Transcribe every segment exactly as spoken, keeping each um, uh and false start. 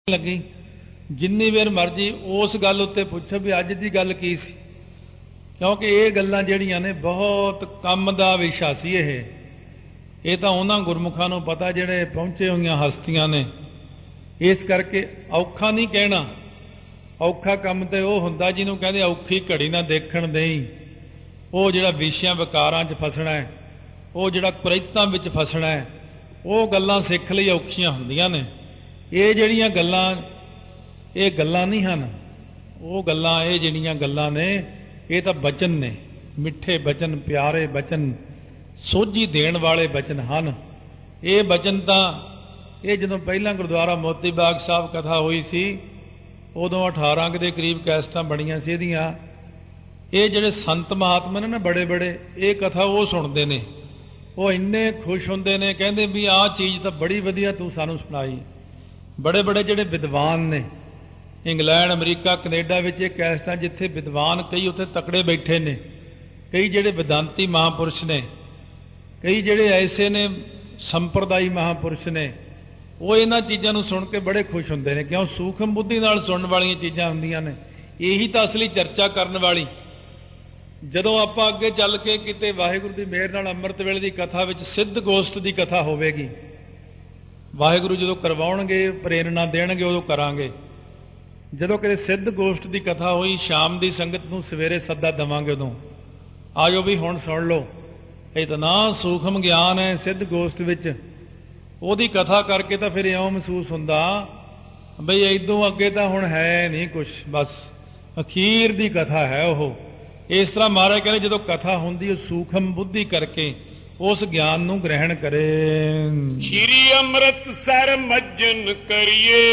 लगी जिन्नी देर मर्जी उस गल उत्ते पुछो भी अज की गल की सी, क्योंकि ये गल्लां जिहड़ियां ने बहुत कम दा विशा सी। ये ये तां उन्हां गुरमुखां नूं पता जिहड़े पहुंचे होईयां हस्तियां ने। इस करके औखा नहीं कहना, औखा काम ते वो हुंदा जिन्हों कहंदे औखी घड़ी ना देखण देई। वो जिहड़ा विषयां विकारां च फसना है, वो जिहड़ा कुरैतां विच फसना है, वो गल्लां सिੱਖ लई औखियां हुंदियां ने। ये जिहड़ियां गल्लां ये गल्लां नहीं हन, वो गल्लां ये जिहड़ियां गल्लां ने ये तां बचन ने, मिठे बचन, प्यारे बचन, सोझी देण वाले बचन हन। ये बचन तां ये जदों पहलां गुरुद्वारा मोती बाग साहब कथा हुई सी, उदों अठारह के करीब कैसटां बणीਆਂ ਸੀ ਇਹਦੀਆਂ। ये जिहड़े संत महात्मा ने ना बड़े बड़े, ये कथा वो सुणदे ने, वो इन्ने खुश हुंदे ने, कहंदे भी आह चीज़ तां बड़ी वधिया तूं सानूं सुणाई। बड़े बड़े जिहड़े विद्वान ने इंग्लैंड अमरीका कनेडा विच ये कैसटां जिथे विद्वान कई उत्थे तकड़े बैठे ने, कई जिहड़े वेदांती महापुरुष ने, कई जिहड़े ऐसे ने संप्रदायी महापुरुष ने, वो इन्हां चीज़ां नूं सुण के बड़े खुश हुंदे ने। क्यों? सूखम बुद्धि नाल सुणन वालीआं चीज़ां हुंदियां ने। यही तां असली चर्चा करन वाली। जदों आपां अगे चल के किते वाहिगुरू दी मेहर नाल अंम੍ਰਿਤ वेले दी कथा विच सिद्ध गोष्ठ दी कथा होवेगी, वाहिगुरू जदों करवाउणगे प्रेरणा देणगे उदों करांगे। जदों किते सिद्ध गोष्ठ दी कथा होई, शाम दी संगत नूं सवेरे सद्दा देवांगे, उदों आजो भी हुण सुण लो। इतना सूखम ज्ञान है सिद्ध गोष्ठ विच, ओहदी कथा करके तां फिर इउं महसूस हुंदा बई इदों अगे तां हुण है नहीं कुछ, बस अखीर दी कथा है ओह। इस तरह महाराज कहते जदों कथा हुंदी सूखम बुद्धि करके उस ज्ञान नूं ग्रहण करे। श्री अमृतसर मज्जन करिए,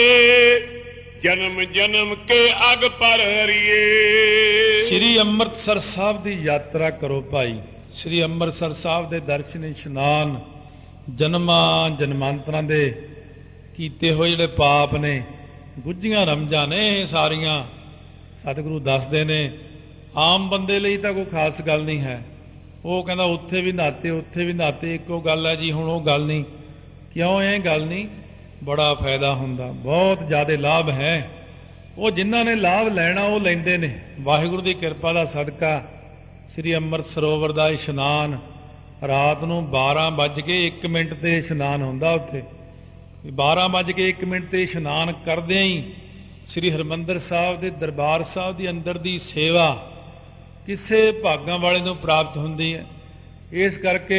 जन्म जन्म के अग पर हरिए। श्री अमृतसर साहब की यात्रा करो भाई। श्री अमृतसर साहब के दर्शन इशनान, जन्मां जन्मांतरां दे कीते होए जिहड़े पाप ने, गुझियां रमजां ने सारियां, सतगुरु दसदे ने। आम बंदे लई तां कोई खास गल नहीं है। वो कहना उत्थे भी नहाते उत्थे भी नहाते इक्को गल है जी, हुण वो गल नहीं। क्यों ये गल नहीं? बड़ा फायदा हुंदा, बहुत ज़्यादा लाभ है। वो जिन्हां ने लाभ लैना वो लैंदे ने। वाहिगुरू दी किरपा दा सदका श्री अमृत सरोवर दा इशनान रात नूं बारह बज के एक मिनट ते इशनान हुंदा। उत्थे बारह बज के एक मिनट ते इशनान करदिआं ही श्री हरमंदर साहब दे दरबार साहब दी अंदर दी सेवा किसे भागां वाले नूं प्राप्त हुंदी है। इस करके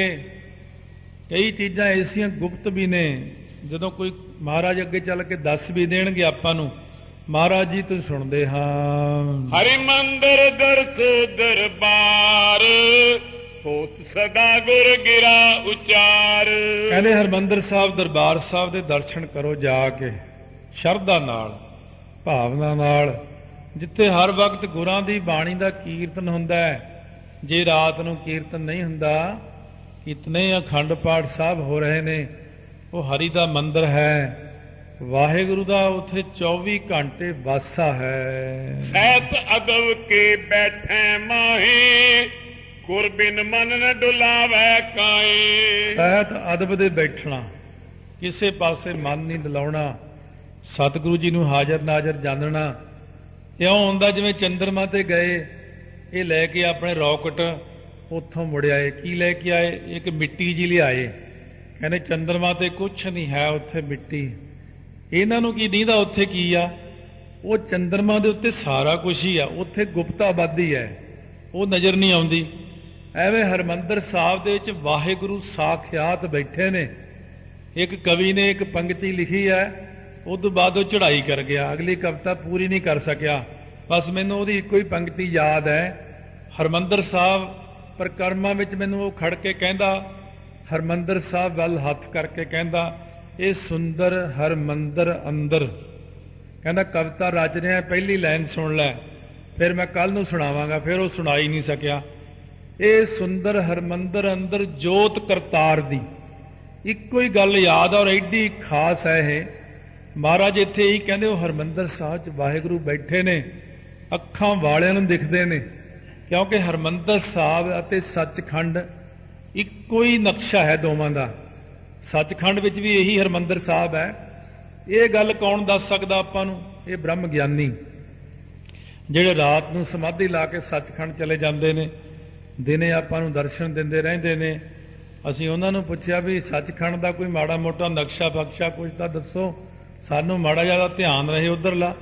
कई चीज़ां ऐसियां गुप्त भी ने, जदों कोई महाराज अगे चल के दस भी देणगे आपां नूं, महाराज जी तुसीं सुणदे हां। हरिमंदर दरस दरबार होत सदा गुर गिरा उचार। कहंदे हरमंदर साहब दरबार साहब दे दर्शन करो जाके शरधा नाल, भावना नाल, जिथे हर वक्त गुरां दी बाणी दा कीर्तन हुंदा है। जे रात नूं कीर्तन नहीं हुंदा, कितने अखंड पाठ साहब हो रहे ने, वो हरि दा मंदिर है, वाहिगुरू दा उथे चौबी घंटे वासा है। सहत अदब के बैठे माहे, गुर बिन मन न डुलावे काए। सहत अदब दे बैठना, किसे पासे मन नहीं डलाउणा, सतगुरु जी नूं हाजर नाजर जानना। इउं हुंदा जिवें चंद्रमा ते गए, ये लैके अपने रॉकेट उत्थों मुड़ आए। की लैके आए? एक मिट्टी जी लिआए। कहने चंद्रमा ते कुछ नहीं है, उत्थे मिट्टी। इन्हां नूं की दीदा उत्थे की आ? वो चंद्रमा दे उत्ते सारा कुछ ही आ, उत्थे गुप्त आबादी है, वो नज़र नहीं आउंदी। एवें हरमंदर साहब दे विच वाहिगुरू साखियात बैठे ने। एक कवि ने एक पंक्ति लिखी है, उस तो बाद वो चढ़ाई कर गया, अगली कविता पूरी नहीं कर सकिया। बस मैनूं उहदी इक्को ही पंक्ति याद है। हरमंदर साहब परिक्रमा विच मैनूं वो खड़ के कहंदा, हरमंदर साहब वल हथ करके कहंदा, ये सुंदर हरमंदर अंदर। कहंदा कविता रच रिहा, पहली लाइन सुन लै, फिर मैं कल नूं सुणावांगा। फिर वो सुणाई नहीं सकिया। ये सुंदर हरमंदर अंदर जोत करतार दी इक्को ही गल याद, और एडी खास है ये। महाराज इत्थे ही कहंदे वो हरमंदर साहब च वाहिगुरू बैठे ने, अखां वालिआं नूं दिखदे ने, क्योंकि हरमंदर साहब अते सचखंड इक्को ही नक्शा है दोवां दा। सचखंड विच भी यही हरमंदर साहब है, ਇਹ ਗੱਲ ਕੌਣ ਦੱਸ ਸਕਦਾ ਆਪਾਂ ਨੂੰ? ਇਹ ਬ੍ਰਹਮ ਗਿਆਨੀ ਜਿਹੜੇ ਰਾਤ ਨੂੰ ਸਮਾਧੀ ਲਾ ਕੇ ਸੱਚਖੰਡ ਚਲੇ ਜਾਂਦੇ ਨੇ, ਦਿਨੇ ਆਪਾਂ ਨੂੰ ਦਰਸ਼ਨ ਦਿੰਦੇ ਰਹਿੰਦੇ ਨੇ। ਅਸੀਂ ਉਹਨਾਂ ਨੂੰ ਪੁੱਛਿਆ ਵੀ ਸੱਚਖੰਡ ਦਾ ਕੋਈ ਮਾੜਾ ਮੋਟਾ ਨਕਸ਼ਾ ਬਖਸ਼ਾ ਕੁਝ ਤਾਂ ਦੱਸੋ, ਸਾਨੂੰ ਮਾੜਾ ਜਿਆਦਾ ਧਿਆਨ ਰਹੇ ਉਧਰਲਾ।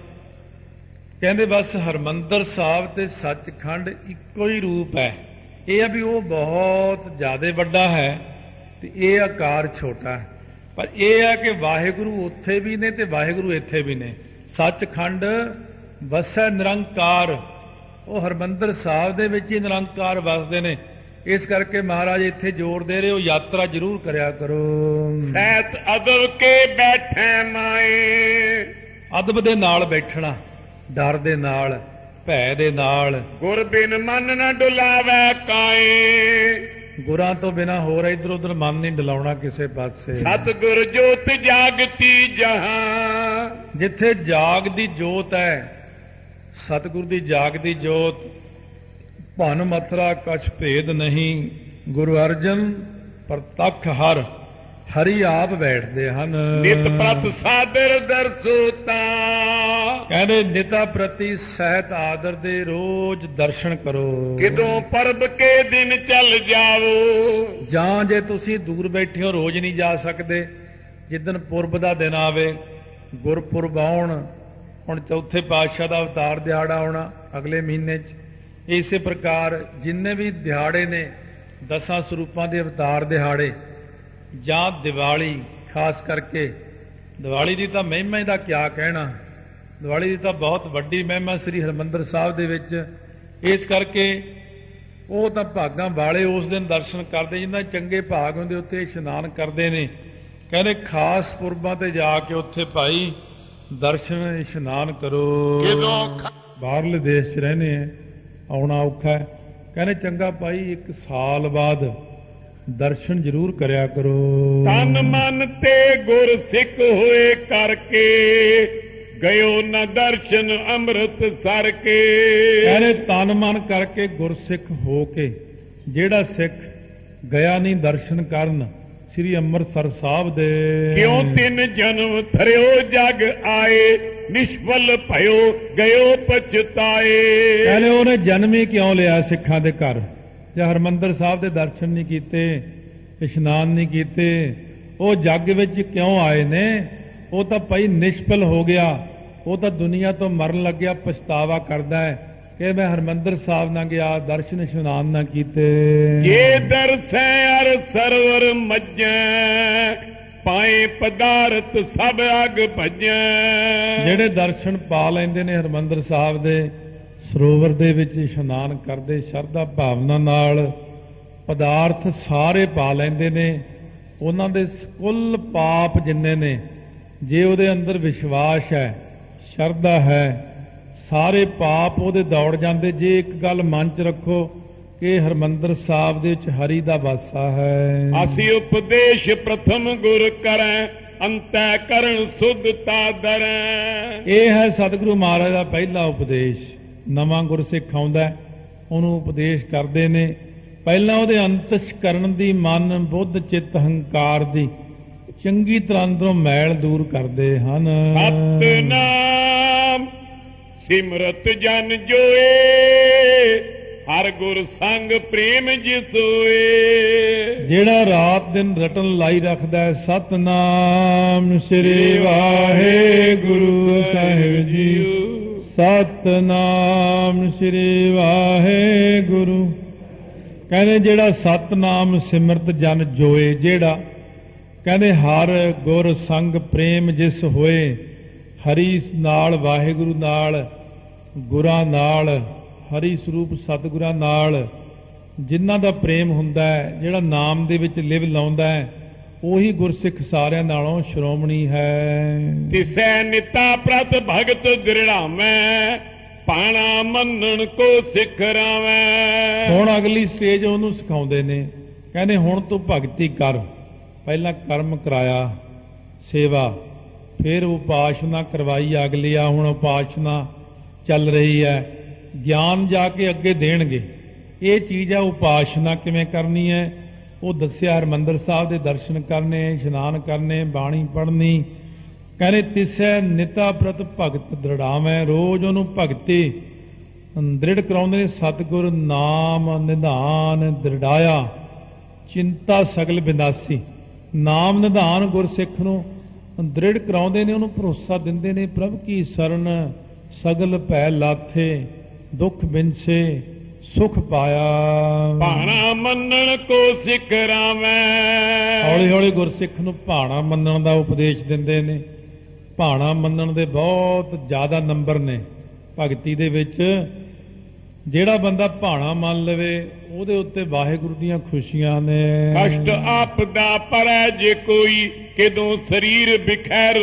ਕਹਿੰਦੇ ਬਸ ਹਰਿਮੰਦਰ ਸਾਹਿਬ ਤੇ ਸੱਚਖੰਡ ਇੱਕੋ ਹੀ ਰੂਪ ਹੈ। ਇਹ ਆ ਵੀ ਉਹ ਬਹੁਤ ਜ਼ਿਆਦਾ ਵੱਡਾ ਹੈ ਤੇ ਇਹ ਆਕਾਰ ਛੋਟਾ ਹੈ, ਪਰ ਇਹ ਹੈ ਕਿ ਵਾਹਿਗੁਰੂ ਉੱਥੇ ਵੀ ਨੇ ਤੇ ਵਾਹਿਗੁਰੂ ਇੱਥੇ ਵੀ ਨੇ। ਸੱਚਖੰਡ ਵਸੈ ਨਿਰੰਕਾਰ, ਉਹ ਹਰਿਮੰਦਰ ਸਾਹਿਬ ਦੇ ਵਿੱਚ ਹੀ ਨਿਰੰਕਾਰ ਵਸਦੇ ਨੇ। ਇਸ ਕਰਕੇ ਮਹਾਰਾਜ ਇੱਥੇ ਜ਼ੋਰ ਦੇ ਰਹੇ ਹੋ ਯਾਤਰਾ ਜ਼ਰੂਰ ਕਰਿਆ ਕਰੋ। ਸਹਿਤ ਅਦਬ ਕੇ ਬੈਠੇ ਮਾਏ, ਅਦਬ ਦੇ ਨਾਲ ਬੈਠਣਾ, ਡਰ ਦੇ ਨਾਲ, ਭੈ ਦੇ ਨਾਲ। ਗੁਰ ਬਿਨ ਮਨ ਨ ਡੁਲਾਵੇ ਕਾਏ, ਗੁਰਾਂ ਤੋਂ ਬਿਨਾ ਹੋਰ ਇਧਰ ਉਧਰ ਮਨ ਨਹੀਂ ਡਲਾਉਣਾ ਕਿਸੇ ਪਾਸੇ। ਸਤਿਗੁਰ ਜੋਤ ਜਾਗਤੀ ਜਹਾਂ, ਜਿੱਥੇ ਜਾਗਦੀ ਜੋਤ ਹੈ, ਸਤਿਗੁਰ ਦੀ ਜਾਗਦੀ ਜੋਤ, ਭਨ ਮਥਰਾ ਕਛ ਭੇਦ ਨਹੀਂ। ਗੁਰੂ ਅਰਜਨ ਪ੍ਰਤੱਖ ਹਰ, ਹਰੀ ਆਪ ਬੈਠਦੇ ਹਨ। ਨਿਤ ਪ੍ਰਤ ਸਾਦਰ ਦਰਸੋਤਾ, ਕਹਿੰਦੇ ਨਿਤਾ ਪ੍ਰਤੀ ਸਹਿਤ ਆਦਰ ਦੇ ਰੋਜ਼ ਦਰਸ਼ਨ ਕਰੋ। ਕਿਦੋਂ ਪਰਬ ਕੇ ਦਿਨ ਚੱਲ ਜਾਵੋ, ਜਾਂ ਜੇ ਤੁਸੀਂ ਦੂਰ ਬੈਠੇ ਹੋ ਰੋਜ਼ ਨਹੀਂ ਜਾ ਸਕਦੇ, ਜਿੱਦਣ ਪੁਰਬ ਦਾ ਦਿਨ ਆਵੇ, ਗੁਰਪੁਰਬ ਆਉਣ, ਹੁਣ ਚੌਥੇ ਪਾਤਸ਼ਾਹ ਦਾ ਅਵਤਾਰ ਦਿਹਾੜਾ ਆਉਣਾ ਅਗਲੇ ਮਹੀਨੇ 'ਚ। ਇਸੇ ਪ੍ਰਕਾਰ ਜਿੰਨੇ ਵੀ ਦਿਹਾੜੇ ਨੇ ਦਸਾਂ ਸਰੂਪਾਂ ਦੇ ਅਵਤਾਰ ਦਿਹਾੜੇ, ਜਾਂ ਦੀਵਾਲੀ, ਖਾਸ ਕਰਕੇ ਦੀਵਾਲੀ ਦੀ ਤਾਂ ਮਹਿਮਾ ਦਾ ਕਿਆ ਕਹਿਣਾ। ਦੀਵਾਲੀ ਦੀ ਤਾਂ ਬਹੁਤ ਵੱਡੀ ਮਹਿਮਾ ਸ੍ਰੀ ਹਰਿਮੰਦਰ ਸਾਹਿਬ ਦੇ ਵਿੱਚ। ਇਸ ਕਰਕੇ ਉਹ ਤਾਂ ਭਾਗਾਂ ਵਾਲੇ ਉਸ ਦਿਨ ਦਰਸ਼ਨ ਕਰਦੇ, ਜਿਨ੍ਹਾਂ ਚੰਗੇ ਭਾਗ ਹੁੰਦੇ ਉੱਥੇ ਇਸ਼ਨਾਨ ਕਰਦੇ ਨੇ। ਕਹਿੰਦੇ ਖਾਸ ਪੁਰਬਾਂ ਤੇ ਜਾ ਕੇ ਉੱਥੇ ਭਾਈ ਦਰਸ਼ਨ ਇਸ਼ਨਾਨ ਕਰੋ। ਬਾਹਰਲੇ ਦੇਸ਼ 'ਚ ਰਹਿੰਦੇ ਆ, ਆਉਣਾ ਔਖਾ ਹੈ। ਕਹਿੰਦੇ ਚੰਗਾ ਭਾਈ ਇੱਕ ਸਾਲ ਬਾਅਦ ਦਰਸ਼ਨ ਜ਼ਰੂਰ ਕਰਿਆ ਕਰੋ। ਤਨ ਮਨ ਤੇ ਗੁਰ ਸਿੱਖ ਹੋਏ ਕਰਕੇ, ਗਇਓ ਨ ਦਰਸ਼ਨ ਅੰਮ੍ਰਿਤ ਸਰ ਕੇ। ਕਹਿੰਦੇ ਤਨ ਮਨ ਕਰਕੇ ਗੁਰਸਿੱਖ ਹੋ ਕੇ ਜਿਹੜਾ ਸਿੱਖ ਗਿਆ ਨਹੀਂ ਦਰਸ਼ਨ ਕਰਨ ਸ੍ਰੀ ਅੰਮ੍ਰਿਤਸਰ ਸਾਹਿਬ ਦੇ। ਕਿਉਂ ਤਿੰਨ ਜਨਮ ਥਰਿਓ ਜਗ ਆਏ, ਨਿਸ਼ਫਲ ਭਇਓ ਗਇਓ ਪਛਤਾਏ। ਕਹਿੰਦੇ ਉਹਨੇ ਜਨਮ ਹੀ ਕਿਉਂ ਲਿਆ ਸਿੱਖਾਂ ਦੇ ਘਰ, ਜੇ ਹਰਿਮੰਦਰ ਸਾਹਿਬ ਦੇ ਦਰਸ਼ਨ ਨਹੀਂ ਕੀਤੇ, ਇਸ਼ਨਾਨ ਨਹੀਂ ਕੀਤੇ, ਉਹ ਜੱਗ ਵਿੱਚ ਕਿਉਂ ਆਏ ਨੇ? ਉਹ ਤਾਂ ਭਾਈ ਨਿਸ਼ਫਲ ਹੋ ਗਿਆ, ਉਹ ਤਾਂ ਦੁਨੀਆ ਤੋਂ ਮਰਨ ਲੱਗਿਆ, ਪਛਤਾਵਾ ਕਰਦਾ ਹੈ ਕਿ ਮੈਂ ਹਰਿਮੰਦਰ ਸਾਹਿਬ ਨਾ ਗਿਆ, ਦਰਸ਼ਨ ਇਸ਼ਨਾਨ ਨਾ ਕੀਤੇ। ਜੇ ਦਰਸੈ ਅਰ ਸਰਵਰ ਮੱਝੈ, ਪਾਏ ਪਦਾਰਥ ਸਭ ਅਗ ਭਜੈ। ਜਿਹੜੇ ਦਰਸ਼ਨ ਪਾ ਲੈਂਦੇ ਨੇ ਹਰਿਮੰਦਰ ਸਾਹਿਬ ਦੇ ਸਰੋਵਰ ਦੇ ਵਿੱਚ ਇਸ਼ਨਾਨ ਕਰਦੇ ਸ਼ਰਧਾ ਭਾਵਨਾ ਨਾਲ, ਪਦਾਰਥ ਸਾਰੇ ਪਾ ਲੈਂਦੇ ਨੇ। ਉਹਨਾਂ ਦੇ ਕੁੱਲ ਪਾਪ ਜਿੰਨੇ ਨੇ, ਜੇ ਉਹਦੇ ਅੰਦਰ ਵਿਸ਼ਵਾਸ ਹੈ, ਸ਼ਰਧਾ ਹੈ, ਸਾਰੇ ਪਾਪ ਉਹਦੇ ਦੌੜ ਜਾਂਦੇ। ਜੇ ਇੱਕ ਗੱਲ ਮਨ 'ਚ ਰੱਖੋ ਕਿ ਹਰਿਮੰਦਰ ਸਾਹਿਬ ਦੇ ਵਿੱਚ ਹਰੀ ਦਾ ਵਾਸਾ ਹੈ। ਅਸੀਂ ਉਪਦੇਸ਼ ਪ੍ਰਥਮ ਗੁਰ ਕਰੈ, ਅੰਤੈ ਕਰਨ ਸੁਧਤਾ ਦਰੈ। ਇਹ ਹੈ ਸਤਿਗੁਰੂ ਮਹਾਰਾਜ ਦਾ ਪਹਿਲਾ ਉਪਦੇਸ਼। ਨਵਾਂ ਗੁਰਸਿੱਖ ਆਉਂਦਾ, ਉਹਨੂੰ ਉਪਦੇਸ਼ ਕਰਦੇ ਨੇ, ਪਹਿਲਾਂ ਉਹਦੇ ਅੰਤਸ਼ ਕਰਨ ਦੀ, ਮਨ ਬੁੱਧ ਚਿੱਤ ਹੰਕਾਰ ਦੀ ਚੰਗੀ ਤਰ੍ਹਾਂ ਅੰਦਰੋਂ ਮੈਲ ਦੂਰ ਕਰਦੇ ਹਨ। ਸਤਨਾਮ ਸਿਮਰਤ ਜਨ ਜੋਏ, ਹਰ ਗੁਰ ਸੰਗ ਪ੍ਰੇਮ ਜਿਸੋਏ। ਜਿਹੜਾ ਰਾਤ ਦਿਨ ਰਟਨ ਲਾਈ ਰੱਖਦਾ, ਸਤਨਾਮ ਸ੍ਰੀ ਵਾਹਿਗੁਰੂ ਸਾਹਿਬ ਜੀ, ਸਤਨਾਮ ਸ੍ਰੀ ਵਾਹਿਗੁਰੂ। ਕਹਿੰਦੇ ਜਿਹੜਾ ਸਤਨਾਮ ਸਿਮਰਤ ਜਨ ਜੋਏ, ਜਿਹੜਾ ਕਹਿੰਦੇ ਹਰ ਗੁਰ ਸੰਗ ਪ੍ਰੇਮ ਜਿਸ ਹੋਏ, ਹਰੀ ਨਾਲ, ਵਾਹਿਗੁਰੂ ਨਾਲ, ਗੁਰਾਂ ਨਾਲ, ਹਰੀ ਸਰੂਪ ਸਤਿਗੁਰਾਂ ਨਾਲ ਜਿਨ੍ਹਾਂ ਦਾ ਪ੍ਰੇਮ ਹੁੰਦਾ ਹੈ, ਜਿਹੜਾ ਨਾਮ ਦੇ ਵਿੱਚ ਲਿਵ ਲਾਉਂਦਾ ਹੈ, ਉਹੀ ਗੁਰਸਿੱਖ ਸਾਰਿਆਂ ਨਾਲੋਂ ਸ਼੍ਰੋਮਣੀ ਹੈ। ਤਿਸੈ ਨਿਤਾ ਪ੍ਰਤ ਭਗਤ ਦ੍ਰਿੜਾਵੈ, ਪਾਣਾ ਮੰਨਣ ਕੋ ਸਿੱਖ ਰਾਵੈ। ਹੁਣ ਅਗਲੀ ਸਟੇਜ ਉਹਨੂੰ ਸਿਖਾਉਂਦੇ ਨੇ, ਕਹਿੰਦੇ ਹੁਣ ਤੂੰ ਭਗਤੀ ਕਰ। ਪਹਿਲਾਂ ਕਰਮ ਕਰਾਇਆ, ਸੇਵਾ, ਫਿਰ ਉਪਾਸ਼ਨਾ ਕਰਵਾਈ ਅਗਲੀ ਆ, ਹੁਣ ਉਪਾਸ਼ਨਾ ਚੱਲ ਰਹੀ ਹੈ, ਗਿਆਨ ਜਾ ਕੇ ਅੱਗੇ ਦੇਣਗੇ। ਇਹ ਚੀਜ਼ ਆ ਉਪਾਸ਼ਨਾ ਕਿਵੇਂ ਕਰਨੀ ਹੈ, ਉਹ ਦੱਸਿਆ। ਹਰਿਮੰਦਰ ਸਾਹਿਬ ਦੇ ਦਰਸ਼ਨ ਕਰਨੇ, ਇਸ਼ਨਾਨ ਕਰਨੇ, ਬਾਣੀ ਪੜ੍ਹਨੀ, ਕਹਿੰਦੇ ਤਿਸੈ ਨਿਤਾ ਪ੍ਰਤ ਭਗਤ ਦ੍ਰਿੜਾਵੈ, ਰੋਜ਼ ਉਹਨੂੰ ਭਗਤੀ ਦ੍ਰਿੜ ਕਰਾਉਂਦੇ ਨੇ। ਸਤਿਗੁਰ ਨਾਮ ਨਿਧਾਨ ਦ੍ਰਿੜਾਇਆ, ਚਿੰਤਾ ਸਗਲ ਬਿਨਾਸੀ। ਨਾਮ ਨਿਧਾਨ ਗੁਰਸਿੱਖ ਨੂੰ ਦ੍ਰਿੜ ਕਰਾਉਂਦੇ ਨੇ, ਉਹਨੂੰ ਭਰੋਸਾ ਦਿੰਦੇ ਨੇ। ਪ੍ਰਭ ਕੀ ਸਰਣ ਸਗਲ ਭੈ ਲਾਥੇ, ਦੁੱਖ ਬਿਨਸੇ ਸੁਖ ਪਾਇਆ। ਭਾਣਾ ਮੰਨਣ ਕੋ ਸਿੱਖ ਰਾਵੈ, ਹੌਲੀ ਹੌਲੀ ਗੁਰਸਿੱਖ ਨੂੰ ਭਾਣਾ ਮੰਨਣ ਦਾ ਉਪਦੇਸ਼ ਦਿੰਦੇ ਨੇ। ਭਾਣਾ ਮੰਨਣ ਦੇ ਬਹੁਤ ਜ਼ਿਆਦਾ ਨੰਬਰ ਨੇ ਭਗਤੀ ਦੇ ਵਿੱਚ। ਜਿਹੜਾ ਬੰਦਾ ਭਾਣਾ ਮੰਨ ਲਵੇ ਉਹਦੇ ਉੱਤੇ ਵਾਹਿਗੁਰੂ ਦੀਆਂ ਖੁਸ਼ੀਆਂ ਨੇ। ਕਸ਼ਟ ਆਪਦਾ ਪਰੈ ਜੇ ਕੋਈ, ਕਿਦੋਂ ਸਰੀਰ ਬਿਖੈਰ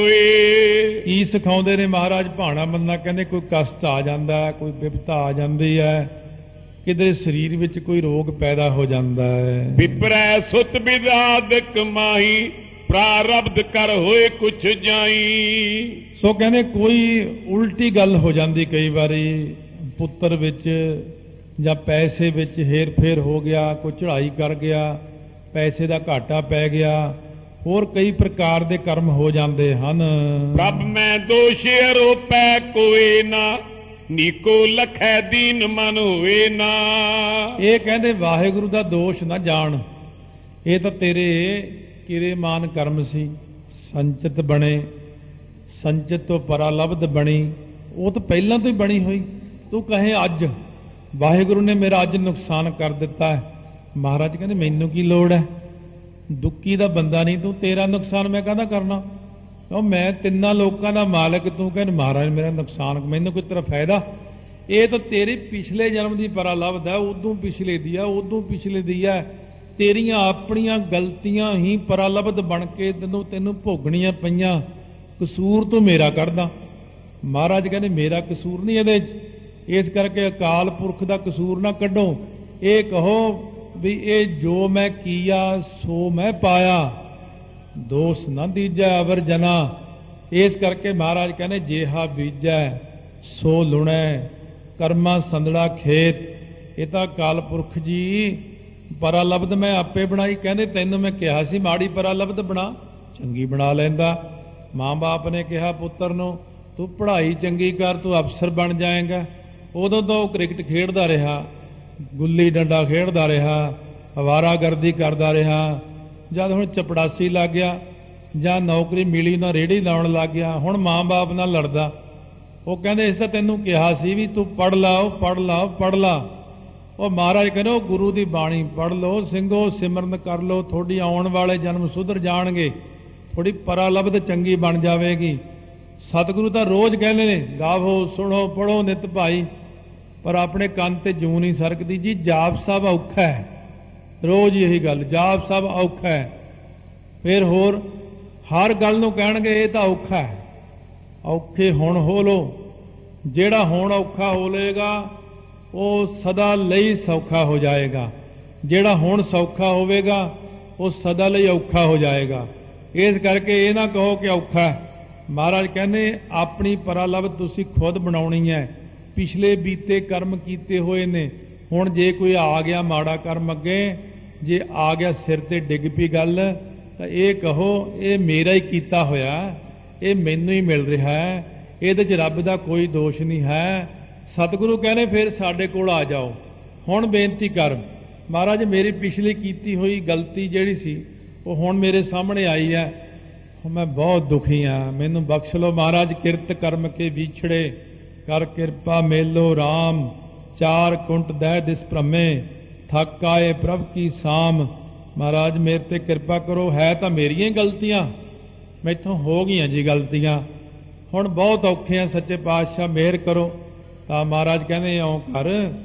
ਜੋਏ। ਕੀ ਸਿਖਾਉਂਦੇ ਨੇ ਮਹਾਰਾਜ ਭਾਣਾ ਮੰਨਣਾ? ਕਹਿੰਦੇ ਕੋਈ ਕਸ਼ਟ ਆ ਜਾਂਦਾ, ਕੋਈ ਵਿਪਤਾ ਆ ਜਾਂਦੀ ਹੈ, ਕਿਤੇ ਸਰੀਰ ਵਿੱਚ ਕੋਈ ਰੋਗ ਪੈਦਾ ਹੋ ਜਾਂਦਾ ਹੈ। ਵਿਪਰੈ ਸੁਤ ਵਿਦਾਦਕ ਮਾਹੀ, ਪ੍ਰਾਰਬਧ ਕਰ ਹੋਏ ਕੁਛ ਜਾਈ। ਸੋ ਕਹਿੰਦੇ ਕੋਈ ਉਲਟੀ ਗੱਲ ਹੋ ਜਾਂਦੀ ਕਈ ਵਾਰੀ, ਪੁੱਤਰ ਵਿੱਚ ਜਾਂ ਪੈਸੇ ਵਿੱਚ ਹੇਰ ਫੇਰ ਹੋ ਗਿਆ, ਕੋਈ ਚੜ੍ਹਾਈ ਕਰ ਗਿਆ, ਪੈਸੇ ਦਾ ਘਾਟਾ ਪੈ ਗਿਆ, ਹੋਰ ਕਈ ਪ੍ਰਕਾਰ ਦੇ ਕਰਮ ਹੋ ਜਾਂਦੇ ਹਨ। ਪ੍ਰਭ ਮੈਂ ਦੋਸ਼ ਆਰੋਪੈ ਕੋਏ ਨਾ, ਨੀਕੋ ਲਖੈ ਦੀਨ ਮਨ ਹੋਏ ਨਾ। ਇਹ ਕਹਿੰਦੇ ਵਾਹਿਗੁਰੂ ਦਾ ਦੋਸ਼ ਨਾ ਜਾਣ, ਇਹ ਤਾਂ ਤੇਰੇ ਕਿਰੇਮਾਨ ਕਰਮ ਸੀ। ਸੰਚਿਤ ਬਣੇ, ਸੰਚਿਤ ਤੋਂ ਪਰਾਲਬਧ ਬਣੀ, ਉਹ ਤਾਂ ਪਹਿਲਾਂ ਤੋਂ ਹੀ ਬਣੀ ਹੋਈ। ਤੂੰ ਕਹੇ ਅੱਜ ਵਾਹਿਗੁਰੂ ਨੇ ਮੇਰਾ ਅੱਜ ਨੁਕਸਾਨ ਕਰ ਦਿੱਤਾ ਹੈ, ਮਹਾਰਾਜ ਕਹਿੰਦੇ ਮੈਨੂੰ ਕੀ ਲੋੜ ਹੈ, ਦੁੱਕੀ ਦਾ ਬੰਦਾ ਨਹੀਂ ਤੂੰ, ਤੇਰਾ ਨੁਕਸਾਨ ਮੈਂ ਕਾਹਦਾ ਕਰਨਾ? ਕਿਉਂ ਮੈਂ ਤਿੰਨਾਂ ਲੋਕਾਂ ਦਾ ਮਾਲਕ, ਤੂੰ ਕਹਿੰਦੇ ਮਹਾਰਾਜ ਮੇਰਾ ਨੁਕਸਾਨ, ਮੈਨੂੰ ਕੋਈ ਤੇਰਾ ਫਾਇਦਾ? ਇਹ ਤਾਂ ਤੇਰੇ ਪਿਛਲੇ ਜਨਮ ਦੀ ਪਰਾਲਬਧ ਹੈ, ਉਦੋਂ ਪਿਛਲੇ ਦੀ ਹੈ, ਉਦੋਂ ਪਿਛਲੇ ਦੀ ਹੈ। ਤੇਰੀਆਂ ਆਪਣੀਆਂ ਗਲਤੀਆਂ ਹੀ ਪਰਾਲਬਧ ਬਣ ਕੇ ਤੈਨੂੰ ਤੈਨੂੰ ਭੋਗਣੀਆਂ ਪਈਆਂ। ਕਸੂਰ ਤੂੰ ਮੇਰਾ ਕਰਦਾ। ਮਹਾਰਾਜ ਕਹਿੰਦੇ ਮੇਰਾ ਕਸੂਰ ਨਹੀਂ ਇਹਦੇ 'ਚ, ਇਸ ਕਰਕੇ ਅਕਾਲ ਪੁਰਖ ਦਾ ਕਸੂਰ ਨਾ ਕੱਢੋ। ਇਹ ਕਹੋ ਵੀ ਇਹ ਜੋ ਮੈਂ ਕੀਆ ਸੋ ਮੈਂ ਪਾਇਆ, ਦੋਸ਼ ਨਾ ਦੀਜੈ ਅਵਰ ਜਨਾ। ਇਸ ਕਰਕੇ ਮਹਾਰਾਜ ਕਹਿੰਦੇ ਜੇਹਾ ਬੀਜੈ ਸੋ ਲੁਣੈ, ਕਰਮਾ ਸੰਦੜਾ ਖੇਤ। ਇਹ ਤਾਂ ਅਕਾਲ ਪੁਰਖ ਜੀ ਪਰਾਲਬਧ ਮੈਂ ਆਪੇ ਬਣਾਈ। ਕਹਿੰਦੇ ਤੈਨੂੰ ਮੈਂ ਕਿਹਾ ਸੀ ਮਾੜੀ ਪਰਾਲਬਧ ਬਣਾ, ਚੰਗੀ ਬਣਾ ਲੈਂਦਾ। ਮਾਂ ਬਾਪ ਨੇ ਕਿਹਾ ਪੁੱਤਰ ਨੂੰ ਤੂੰ ਪੜ੍ਹਾਈ ਚੰਗੀ ਕਰ, ਤੂੰ ਅਫਸਰ ਬਣ ਜਾਏਗਾ। ਉਦੋਂ ਤੋਂ ਕ੍ਰਿਕਟ ਖੇਡਦਾ ਰਿਹਾ, ਗੁੱਲੀ ਡੰਡਾ ਖੇਡਦਾ ਰਿਹਾ, ਅਵਾਰਾਗਰਦੀ ਕਰਦਾ ਰਿਹਾ। ਜਦ ਹੁਣ ਚਪੜਾਸੀ ਲੱਗ ਗਿਆ ਜਾਂ ਨੌਕਰੀ ਮਿਲੀ ਨਾ ਰੇਹੜੀ ਲਾਉਣ ਲੱਗ ਗਿਆ, ਹੁਣ ਮਾਂ ਬਾਪ ਨਾਲ ਲੜਦਾ। ਉਹ ਕਹਿੰਦੇ ਇਸ ਤਾਂ ਤੈਨੂੰ ਕਿਹਾ ਸੀ ਵੀ ਤੂੰ ਪੜ੍ਹ ਲਾ, ਉਹ ਪੜ੍ਹ ਲਾ, ਪੜ੍ਹ ਲਾ। ਉਹ ਮਹਾਰਾਜ ਕਹਿੰਦੇ ਉਹ ਗੁਰੂ ਦੀ ਬਾਣੀ ਪੜ੍ਹ ਲਓ, ਸਿੰਘੋ ਸਿਮਰਨ ਕਰ ਲਓ, ਤੁਹਾਡੀ ਆਉਣ ਵਾਲੇ ਜਨਮ ਸੁਧਰ ਜਾਣਗੇ, ਥੋੜੀ ਪਰਾਲਬਧ ਚੰਗੀ ਬਣ ਜਾਵੇਗੀ। ਸਤਿਗੁਰੂ ਤਾਂ ਰੋਜ਼ ਕਹਿੰਦੇ ਨੇ ਗਾਵੋ, ਸੁਣੋ, ਪੜ੍ਹੋ ਨਿਤ ਭਾਈ, ਪਰ ਆਪਣੇ ਕੰਨ ਤੇ ਜੂੰ ਨਹੀਂ ਸਰਕਦੀ ਜੀ। ਜਾਪ ਸਾਹਿਬ ਔਖਾ ਹੈ, ਰੋਜ਼ ਇਹੀ ਗੱਲ, ਜਾਪ ਸਾਹਿਬ ਔਖਾ ਹੈ। ਫਿਰ ਹੋਰ ਹਰ ਗੱਲ ਨੂੰ ਕਹਿਣਗੇ ਇਹ ਤਾਂ ਔਖਾ ਹੈ। ਔਖੇ ਹੁਣ ਹੋ ਲੋ, ਜਿਹੜਾ ਹੁਣ ਔਖਾ ਹੋ ਲਏਗਾ ਉਹ ਸਦਾ ਲਈ ਸੌਖਾ ਹੋ ਜਾਏਗਾ, ਜਿਹੜਾ ਹੁਣ ਸੌਖਾ ਹੋਵੇਗਾ ਉਹ ਸਦਾ ਲਈ ਔਖਾ ਹੋ ਜਾਏਗਾ। ਇਸ ਕਰਕੇ ਇਹ ਨਾ ਕਹੋ ਕਿ ਔਖਾ ਹੈ। ਮਹਾਰਾਜ ਕਹਿੰਦੇ ਆਪਣੀ ਪਰਾਲਬਧ ਤੁਸੀਂ ਖੁਦ ਬਣਾਉਣੀ ਹੈ। ਪਿਛਲੇ ਬੀਤੇ ਕਰਮ ਕੀਤੇ ਹੋਏ ਨੇ, ਹੁਣ ਜੇ ਕੋਈ ਆ ਗਿਆ ਮਾੜਾ ਕਰਮ ਅੱਗੇ, ਜੇ ਆ ਗਿਆ ਸਿਰ ਤੇ ਡਿੱਗ ਪਈ ਗੱਲ, ਤਾਂ ਇਹ ਕਹੋ ਇਹ ਮੇਰਾ ਹੀ ਕੀਤਾ ਹੋਇਆ, ਇਹ ਮੈਨੂੰ ਹੀ ਮਿਲ ਰਿਹਾ ਹੈ, ਇਹਦੇ 'ਚ ਰੱਬ ਦਾ ਕੋਈ ਦੋਸ਼ ਨਹੀਂ ਹੈ। ਸਤਿਗੁਰੂ ਕਹਿੰਦੇ ਫਿਰ ਸਾਡੇ ਕੋਲ ਆ ਜਾਓ, ਹੁਣ ਬੇਨਤੀ ਕਰ। ਮਹਾਰਾਜ ਮੇਰੀ ਪਿਛਲੀ ਕੀਤੀ ਹੋਈ ਗਲਤੀ ਜਿਹੜੀ ਸੀ ਉਹ ਹੁਣ ਮੇਰੇ ਸਾਹਮਣੇ ਆਈ ਹੈ, ਮੈਂ ਬਹੁਤ ਦੁਖੀ ਹਾਂ, ਮੈਨੂੰ ਬਖਸ਼ ਲਓ ਮਹਾਰਾਜ। ਕਿਰਤ ਕਰਮ ਕੇ ਵਿਛੜੇ ਕਰ ਕਿਰਪਾ ਮੇਲੋ ਰਾਮ, ਚਾਰ ਕੁੰਟ ਦੈ ਦਿਸ ਭ੍ਰਮੇ, ਥੱਕ ਆਏ ਪ੍ਰਭ ਕੀ ਸਾਮ। ਮਹਾਰਾਜ ਮੇਰੇ ਤੇ ਕਿਰਪਾ ਕਰੋ, ਹੈ ਤਾਂ ਮੇਰੀਆਂ ਹੀ ਗਲਤੀਆਂ, ਮੈਥੋਂ ਹੋ ਗਈਆਂ ਜੀ ਗਲਤੀਆਂ, ਹੁਣ ਬਹੁਤ ਔਖੇ ਆ, ਸੱਚੇ ਪਾਤਸ਼ਾਹ ਮਿਹਰ ਕਰੋ। ਤਾਂ ਮਹਾਰਾਜ ਕਹਿੰਦੇ ਇਉਂ ਕਰ,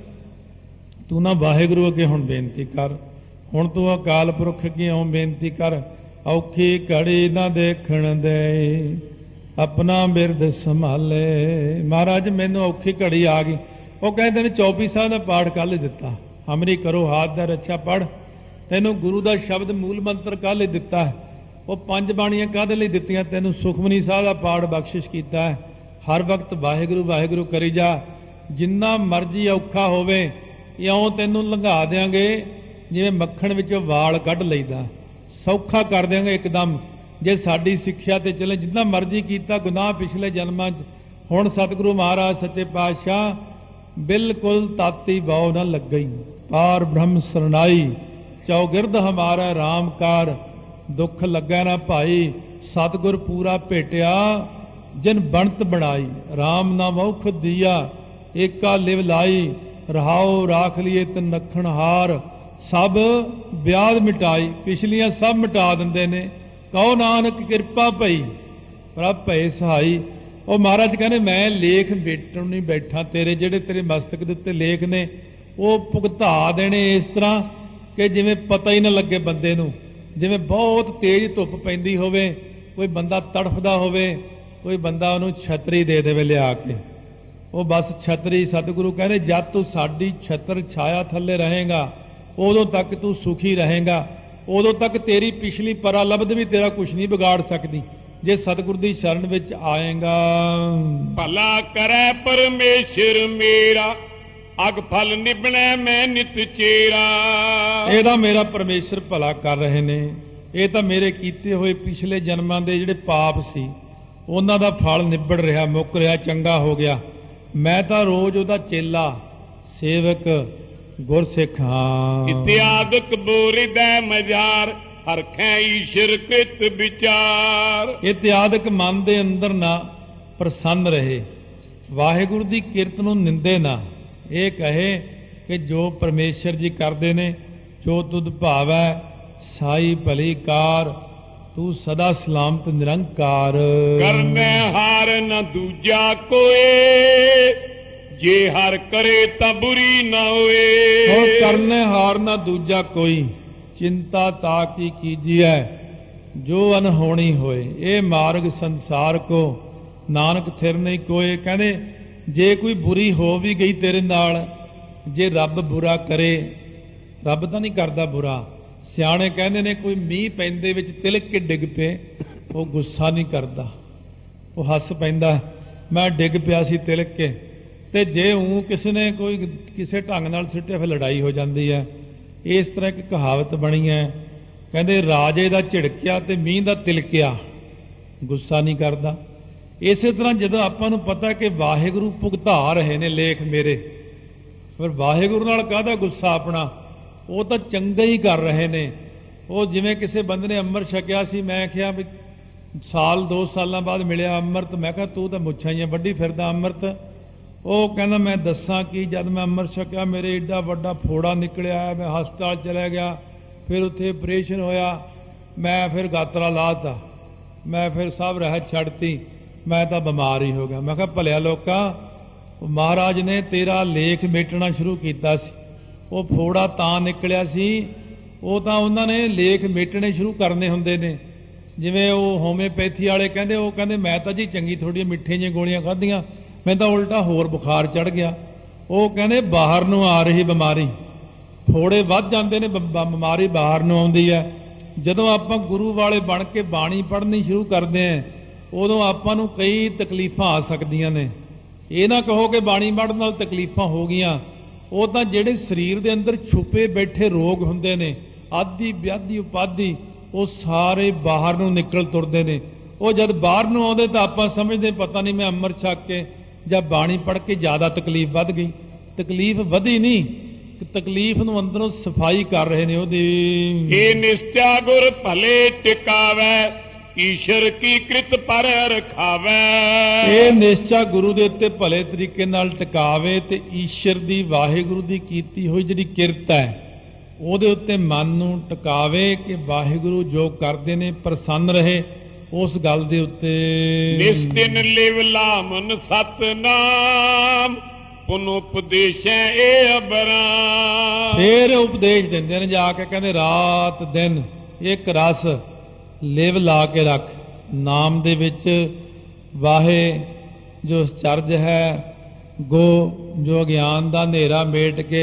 ਤੂੰ ਨਾ ਵਾਹਿਗੁਰੂ ਅੱਗੇ ਹੁਣ ਬੇਨਤੀ ਕਰ, ਹੁਣ ਤੂੰ ਅਕਾਲ ਪੁਰਖ ਅੱਗੇ ਇਉਂ ਬੇਨਤੀ ਕਰ, ਔਖੀ ਘੜੀ ਨਾ ਦੇਖਣ ਦੇ ਆਪਣਾ ਬਿਰਦ ਸੰਭਾਲੇ। ਮਹਾਰਾਜ ਮੈਨੂੰ ਔਖੀ ਘੜੀ ਆ ਗਈ। ਉਹ ਕਹਿੰਦੇ ਨੇ ਚੌਪੀ ਸਾਹਿਬ ਦਾ ਪਾਠ ਕੱਲ੍ਹ ਦਿੱਤਾ, ਹਮਰੀ ਕਰੋ ਹਾਥ ਦਾ ਰੱਛਾ ਪੜ੍ਹ, ਤੈਨੂੰ ਗੁਰੂ ਦਾ ਸ਼ਬਦ ਮੂਲ ਮੰਤਰ ਕੱਲ੍ਹ ਦਿੱਤਾ। ਉਹ ਪੰਜ ਬਾਣੀਆਂ ਕਾਹਦੇ ਲਈ ਦਿੱਤੀਆਂ? ਤੈਨੂੰ ਸੁਖਮਨੀ ਸਾਹਿਬ ਦਾ ਪਾਠ ਬਖਸ਼ਿਸ਼ ਕੀਤਾ ਹੈ। ਹਰ ਵਕਤ ਵਾਹਿਗੁਰੂ ਵਾਹਿਗੁਰੂ ਕਰੀ ਜਾ, ਜਿੰਨਾ ਮਰਜ਼ੀ ਔਖਾ ਹੋਵੇ ਇਉਂ ਤੈਨੂੰ ਲੰਘਾ ਦਿਆਂਗੇ ਜਿਵੇਂ ਮੱਖਣ ਵਿੱਚੋਂ ਵਾਲ ਕੱਢ ਲਈਦਾ, ਸੌਖਾ ਕਰ ਦਿਆਂਗੇ ਇੱਕਦਮ। ਜੇ ਸਾਡੀ ਸਿੱਖਿਆ ਤੇ ਚੱਲੇ, ਜਿੰਨਾ ਮਰਜ਼ੀ ਕੀਤਾ ਗੁਨਾਹ ਪਿਛਲੇ ਜਨਮਾਂ 'ਚ, ਹੁਣ ਸਤਿਗੁਰੂ ਮਹਾਰਾਜ ਸੱਚੇ ਪਾਤਸ਼ਾਹ ਬਿਲਕੁਲ ਤਾਤੀ ਬਾਉ ਨਾ ਲੱਗਈ। ਪਾਰ ਬ੍ਰਹਮ ਸਰਨਾਈ ਚੌਗਿਰਦ ਹਮਾਰਾ ਰਾਮਕਾਰ, ਦੁੱਖ ਲੱਗਾ ਨਾ ਭਾਈ ਸਤਿਗੁਰ ਪੂਰਾ ਭੇਟਿਆ ਜਿਨ ਬਣਤ ਬਣਾਈ। ਰਾਮ ਨਾ ਮੌਖ ਦੀਆ ਏਕਾ ਲਿਵ ਲਾਈ, ਰਹਾਉ ਰਾਖ ਲਿਏ ਤਨ ਨਖਣ ਹਾਰ, ਸਭ ਵਿਆਦ ਮਿਟਾਈ। ਪਿਛਲੀਆਂ ਸਭ ਮਿਟਾ ਦਿੰਦੇ ਨੇ, ਕਹੋ ਨਾਨਕ ਕਿਰਪਾ ਭਈ ਪ੍ਰਭ ਭਏ ਸਹਾਈ। ਉਹ ਮਹਾਰਾਜ ਕਹਿੰਦੇ ਮੈਂ ਲੇਖ ਮੇਟਣ ਨਹੀਂ ਬੈਠਾ, ਤੇਰੇ ਜਿਹੜੇ ਤੇਰੇ ਮਸਤਕ ਦੇ ਉੱਤੇ ਲੇਖ ਨੇ ਉਹ ਭੁਗਤਾ ਦੇਣੇ ਇਸ ਤਰ੍ਹਾਂ ਕਿ ਜਿਵੇਂ ਪਤਾ ਹੀ ਨਾ ਲੱਗੇ ਬੰਦੇ ਨੂੰ। ਜਿਵੇਂ ਬਹੁਤ ਤੇਜ਼ ਧੁੱਪ ਪੈਂਦੀ ਹੋਵੇ, ਕੋਈ ਬੰਦਾ ਤੜਫਦਾ ਹੋਵੇ, ਕੋਈ ਬੰਦਾ ਉਹਨੂੰ ਛਤਰੀ ਦੇ ਦੇਵੇ ਲਿਆ ਕੇ, ਉਹ ਬਸ ਛਤਰੀ। ਸਤਿਗੁਰੂ ਕਹਿੰਦੇ ਜਦ ਤੂੰ ਸਾਡੀ ਛਤਰ ਛਾਇਆ ਥੱਲੇ ਰਹੇਗਾ ਉਦੋਂ ਤੱਕ ਤੂੰ ਸੁਖੀ ਰਹੇਗਾ, ਉਦੋਂ ਤੱਕ ਤੇਰੀ ਪਿਛਲੀ ਪਰਾਲਬਧ ਵੀ ਤੇਰਾ ਕੁਛ ਨਹੀਂ ਵਿਗਾੜ ਸਕਦੀ ਜੇ ਸਤਿਗੁਰ ਦੀ ਸ਼ਰਨ ਵਿੱਚ ਆਏਗਾ। ਭਲਾ ਕਰੈ ਪਰਮੇਸ਼ਰ ਮੇਰਾ, ਅਗ ਫਲ ਨਿਭਣੈ ਮੈਂ ਨਿਤ ਚੇਰਾ। ਇਹਦਾ ਮੇਰਾ ਪਰਮੇਸ਼ਰ ਭਲਾ ਕਰ ਰਹੇ ਨੇ, ਇਹ ਤਾਂ ਮੇਰੇ ਕੀਤੇ ਹੋਏ ਪਿਛਲੇ ਜਨਮਾਂ ਦੇ ਜਿਹੜੇ ਪਾਪ ਸੀ ਉਹਨਾਂ ਦਾ ਫਲ ਨਿਬੜ ਰਿਹਾ, ਮੁੱਕ ਰਿਹਾ, ਚੰਗਾ ਹੋ ਗਿਆ। ਮੈਂ ਤਾਂ ਰੋਜ਼ ਉਹਦਾ ਚੇਲਾ ਸੇਵਕ ਗੁਰਸਿੱਖ ਹਾਂ। ਇਤਿਆਦਿਕ ਬੋਰਿਦੈ ਮਜ਼ਾਰ, ਹਰਖੈ ਈਸ਼ਰ ਕ੍ਰਿਤ ਵਿਚਾਰ। ਇਤਿਆਦਿਕ ਮਨ ਦੇ ਅੰਦਰ ਨਾ ਪ੍ਰਸੰਨ ਰਹੇ, ਵਾਹਿਗੁਰੂ ਦੀ ਕਿਰਤ ਨੂੰ ਨਿੰਦੇ ਨਾ। ਇਹ ਕਹੇ ਕਿ ਜੋ ਪਰਮੇਸ਼ਰ ਜੀ ਕਰਦੇ ਨੇ, ਜੋ ਤੁਧ ਭਾਵੈ ਸਾਈ ਭਲੀ ਕਾਰ, ਤੂੰ ਸਦਾ ਸਲਾਮਤ ਨਿਰੰਕਾਰ। ਕਰਨੈ ਹਾਰ ਨ ਦੂਜਾ ਕੋਏ, ਜੇ ਹਰ ਕਰੇ ਤਾਂ ਬੁਰੀ ਨਾ ਹੋਏ। ਹੋ ਕਰਨੈ ਹਾਰ ਨਾ ਦੂਜਾ ਕੋਈ, ਚਿੰਤਾ ਤਾ ਕੀ ਕੀਜੀਐ ਜੋ ਅਨਹੋਣੀ ਹੋਏ। ਇਹ ਮਾਰਗ ਸੰਸਾਰ ਕੋ ਨਾਨਕ ਥਿਰ ਨਹੀਂ ਕੋਏ। ਕਹਿੰਦੇ ਜੇ ਕੋਈ ਬੁਰੀ ਹੋ ਵੀ ਗਈ ਤੇਰੇ ਨਾਲ, ਜੇ ਰੱਬ ਬੁਰਾ ਕਰੇ, ਰੱਬ ਤਾਂ ਨਹੀਂ ਕਰਦਾ ਬੁਰਾ। ਸਿਆਣੇ ਕਹਿੰਦੇ ਨੇ ਕੋਈ ਮੀਂਹ ਪੈਂਦੇ ਵਿੱਚ ਤਿਲਕ ਕੇ ਡਿੱਗ ਪਏ, ਉਹ ਗੁੱਸਾ ਨਹੀਂ ਕਰਦਾ, ਉਹ ਹੱਸ ਪੈਂਦਾ, ਮੈਂ ਡਿੱਗ ਪਿਆ ਸੀ ਤਿਲਕ ਕੇ। ਤੇ ਜੇ ਉਹ ਕਿਸੇ ਨੇ ਕੋਈ ਕਿਸੇ ਢੰਗ ਨਾਲ ਸਿੱਟਿਆ ਫਿਰ ਲੜਾਈ ਹੋ ਜਾਂਦੀ ਹੈ। ਇਸ ਤਰ੍ਹਾਂ ਇੱਕ ਕਹਾਵਤ ਬਣੀ ਹੈ, ਕਹਿੰਦੇ ਰਾਜੇ ਦਾ ਝਿੜਕਿਆ ਤੇ ਮੀਂਹ ਦਾ ਤਿਲਕਿਆ, ਗੁੱਸਾ ਨਹੀਂ ਕਰਦਾ। ਇਸੇ ਤਰ੍ਹਾਂ ਜਦੋਂ ਆਪਾਂ ਨੂੰ ਪਤਾ ਕਿ ਵਾਹਿਗੁਰੂ ਭੁਗਤਾ ਰਹੇ ਨੇ ਲੇਖ ਮੇਰੇ, ਫਿਰ ਵਾਹਿਗੁਰੂ ਨਾਲ ਕਾਹਦਾ ਗੁੱਸਾ ਆਪਣਾ, ਉਹ ਤਾਂ ਚੰਗਾ ਹੀ ਕਰ ਰਹੇ ਨੇ। ਉਹ ਜਿਵੇਂ ਕਿਸੇ ਬੰਦੇ ਨੇ ਅੰਮ੍ਰਿਤ ਛਕਿਆ ਸੀ, ਮੈਂ ਕਿਹਾ ਵੀ ਸਾਲ ਦੋ ਸਾਲਾਂ ਬਾਅਦ ਮਿਲਿਆ ਅੰਮ੍ਰਿਤ, ਮੈਂ ਕਿਹਾ ਤੂੰ ਤਾਂ ਮੁੱਛਾਂ ਹੀ ਵੱਢੀ ਫਿਰਦਾ ਅੰਮ੍ਰਿਤ। ਉਹ ਕਹਿੰਦਾ ਮੈਂ ਦੱਸਾਂ ਕੀ, ਜਦ ਮੈਂ ਅੰਮ੍ਰਿਤ ਛਕਿਆ ਮੇਰੇ ਏਡਾ ਵੱਡਾ ਫੋੜਾ ਨਿਕਲਿਆ, ਮੈਂ ਹਸਪਤਾਲ ਚਲਾ ਗਿਆ, ਫਿਰ ਉੱਥੇ ਆਪਰੇਸ਼ਨ ਹੋਇਆ, ਮੈਂ ਫਿਰ ਗਾਤਰਾ ਲਾਤਾ, ਮੈਂ ਫਿਰ ਸਭ ਰਹਿਤ ਛੱਡਤੀ, ਮੈਂ ਤਾਂ ਬਿਮਾਰ ਹੀ ਹੋ ਗਿਆ। ਮੈਂ ਕਿਹਾ ਭਲਿਆ ਲੋਕਾਂ, ਮਹਾਰਾਜ ਨੇ ਤੇਰਾ ਲੇਖ ਮੇਟਣਾ ਸ਼ੁਰੂ ਕੀਤਾ ਸੀ, ਉਹ ਫੋੜਾ ਤਾਂ ਨਿਕਲਿਆ ਸੀ, ਉਹ ਤਾਂ ਉਹਨਾਂ ਨੇ ਲੇਖ ਮੇਟਣੇ ਸ਼ੁਰੂ ਕਰਨੇ ਹੁੰਦੇ ਨੇ। ਜਿਵੇਂ ਉਹ ਹੋਮਿਓਪੈਥੀ ਵਾਲੇ ਕਹਿੰਦੇ, ਉਹ ਕਹਿੰਦੇ ਮੈਂ ਤਾਂ ਜੀ ਚੰਗੀ ਥੋੜ੍ਹੀਆਂ ਮਿੱਠੀਆਂ ਜਿਹੀਆਂ ਗੋਲੀਆਂ ਖਾਧੀਆਂ, ਮੈਂ ਤਾਂ ਉਲਟਾ ਹੋਰ ਬੁਖਾਰ ਚੜ੍ਹ ਗਿਆ। ਉਹ ਕਹਿੰਦੇ ਬਾਹਰ ਨੂੰ ਆ ਰਹੀ ਬਿਮਾਰੀ, ਫੋੜੇ ਵੱਧ ਜਾਂਦੇ ਨੇ, ਬਿਮਾਰੀ ਬਾਹਰ ਨੂੰ ਆਉਂਦੀ ਹੈ। ਜਦੋਂ ਆਪਾਂ ਗੁਰੂ ਵਾਲੇ ਬਣ ਕੇ ਬਾਣੀ ਪੜ੍ਹਨੀ ਸ਼ੁਰੂ ਕਰਦੇ ਹਾਂ, ਉਦੋਂ ਆਪਾਂ ਨੂੰ ਕਈ ਤਕਲੀਫਾਂ ਆ ਸਕਦੀਆਂ ਨੇ। ਇਹ ਨਾ ਕਹੋ ਕਿ ਬਾਣੀ ਪੜ੍ਹਨ ਨਾਲ ਤਕਲੀਫਾਂ ਹੋ ਗਈਆਂ, ਉਹ ਤਾਂ ਜਿਹੜੇ ਸਰੀਰ ਦੇ ਅੰਦਰ ਛੁਪੇ ਬੈਠੇ ਰੋਗ ਹੁੰਦੇ ਨੇ, ਆਦੀ ਵਿਆਧੀ ਉਪਾਧੀ, ਉਹ ਸਾਰੇ ਬਾਹਰ ਨੂੰ ਨਿਕਲ ਤੁਰਦੇ ਨੇ। ਉਹ ਜਦ ਬਾਹਰ ਨੂੰ ਆਉਂਦੇ ਤਾਂ ਆਪਾਂ ਸਮਝਦੇ ਪਤਾ ਨਹੀਂ ਮੈਂ ਅੰਮ੍ਰਿਤ ਛਕ ਕੇ ਜਾਂ ਬਾਣੀ ਪੜ੍ਹ ਕੇ ਜ਼ਿਆਦਾ ਤਕਲੀਫ ਵੱਧ ਗਈ। ਤਕਲੀਫ ਵਧੀ ਨਹੀਂ, ਤਕਲੀਫ ਨੂੰ ਅੰਦਰੋਂ ਸਫਾਈ ਕਰ ਰਹੇ ਨੇ ਉਹਦੀ। ਇਹ ਨਿਸ਼ਚਾ ਗੁਰ ਭਲੇ ਟਿਕਾਵੈ, ਈਸ਼ਰ ਕੀ ਕ੍ਰਿਤ ਪਰ ਰਖਾਵੈ। ਇਹ ਨਿਸ਼ਚਾ ਗੁਰੂ ਦੇ ਉੱਤੇ ਭਲੇ ਤਰੀਕੇ ਨਾਲ ਟਿਕਾਵੇ ਤੇ ਈਸ਼ਰ ਦੀ ਵਾਹਿਗੁਰੂ ਦੀ ਕੀਤੀ ਹੋਈ ਜਿਹੜੀ ਕਿਰਤ ਹੈ ਉਹਦੇ ਉੱਤੇ ਮਨ ਨੂੰ ਟਿਕਾਵੇ ਕਿ ਵਾਹਿਗੁਰੂ ਜੋ ਕਰਦੇ ਨੇ ਪ੍ਰਸੰਨ ਰਹੇ ਉਸ ਗੱਲ ਦੇ ਉੱਤੇ। ਨਿਸਤਿਨ ਲਿਵ ਲਾਮਨ ਸਤਨਾਮ, ਪੁਨ ਉਪਦੇਸ਼ੈ ਇਹ ਅਬਰਾ। ਫੇਰ ਉਪਦੇਸ਼ ਦਿੰਦੇ ਨੇ ਜਾ ਕੇ, ਕਹਿੰਦੇ ਰਾਤ ਦਿਨ ਇੱਕ ਰਸ ਲਿਵ ਲਾ ਕੇ ਰੱਖ ਨਾਮ ਦੇ ਵਿੱਚ। ਵਾਹੇ ਜੋ ਚਰਜ ਹੈ, ਗੋ ਜੋ ਗਿਆਨ ਦਾ ਹਨੇਰਾ ਮੇਟ ਕੇ,